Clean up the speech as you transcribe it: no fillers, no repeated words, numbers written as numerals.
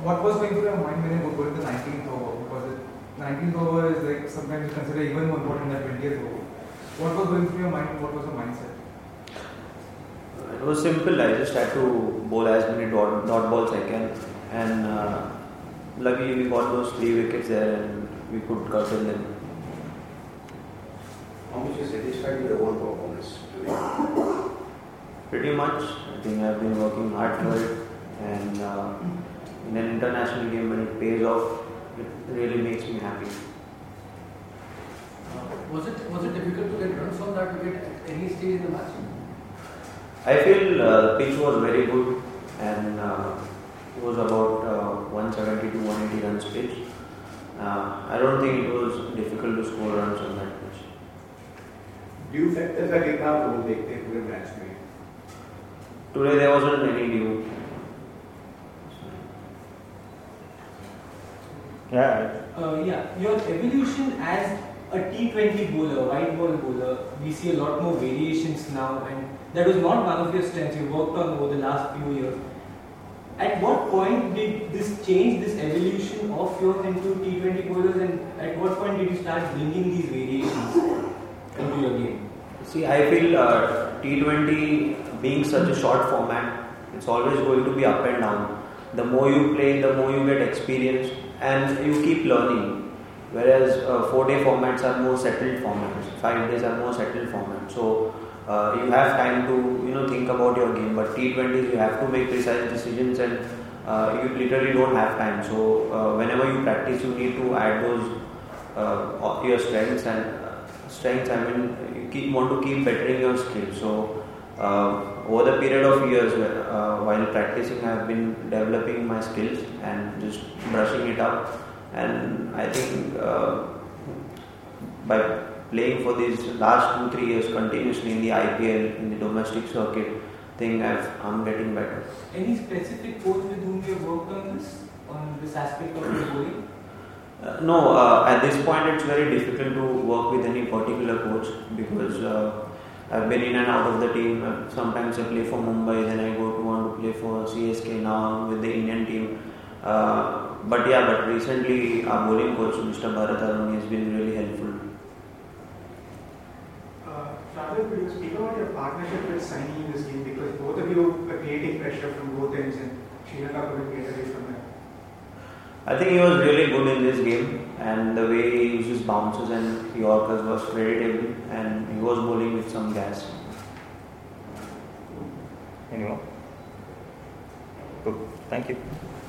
what was going through your mind when you were going to the 19th over? Because the 19th over is like sometimes considered even more important than 20th over. What was going through your mind? What was the mindset? It was simple. I just had to bowl as many dot balls I can, and luckily we got those 3 wickets there, and we could curtail them. How much is satisfied with the whole performance today? Pretty much. I think I've been working hard for it, and in an international game when it pays off, it really makes me happy. Was it difficult to get runs on that wicket at any stage in the match? I feel the pitch was very good, and it was about 170 to 180 runs pitch. I don't think it was difficult to score runs on that pitch. Dew factor का कितना role देखते हैं पूरे match में? Today there wasn't any dew. Your evolution as a T20 bowler, white ball bowler, we see a lot more variations now, and that was not one of your strengths you worked on over the last few years. At what point did this change, this evolution of yours into T20 bowlers, and at what point did you start bringing these variations into your game? See, I feel T20 being such a short format, it's always going to be up and down. The more you play, the more you get experience, and you keep learning. Whereas 4-day formats are more settled formats, 5 days are more settled formats. So you have time to think about your game. But T20s, you have to make precise decisions, and you literally don't have time. So whenever you practice, you need to add those your strengths. I mean, you want to keep bettering your skills. So over the period of years, while practicing, I have been developing my skills and just brushing it up. And I think by playing for these last 2-3 years continuously in the IPL, in the domestic circuit, I'm getting better. Any specific coach with whom you have worked on this aspect of your bowling? No, at this point it's very difficult to work with any particular coach because I've been in and out of the team. Sometimes I play for Mumbai, then I want to play for CSK. Now I'm with the Indian team. But recently our bowling coach, Mr. Bharat Arun, has been really helpful. Shardul, could you speak about your partnership with Saini in this game, because both of you are creating pressure from both ends and Sri Lanka couldn't get away from that? I think he was really good in this game, and the way he uses bounces and Yorkers was creditable, and he was bowling with some gas. Anyone? Good. Thank you.